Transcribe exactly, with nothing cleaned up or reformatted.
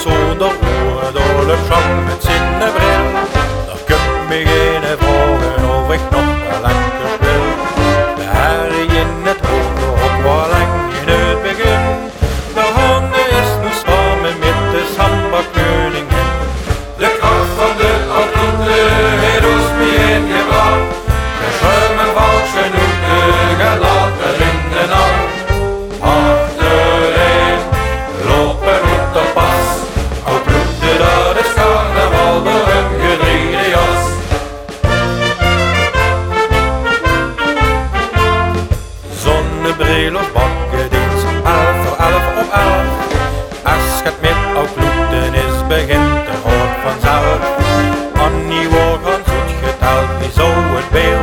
zonder oren door de scham met zinnebril. Dan kunt me geen vragen of ik nog wel lekker wil. De herrie in het hoofd nog wel lang in het begin. De handen is nu samen met de samba-koningin. De kracht van de autoute heeft ons mee ingebracht. De schuimen valt genoeg, de later in de nacht. Achtereen, lopen op de pas. Al bloedde dat is carnaval door een gedreide jas. Zonnebril of bakkendienst, elf voor elf op elf. Als het met al bloeden is, begint de hoort vanzelf. Annie wordt gaan goed geteld, wie zou het beeld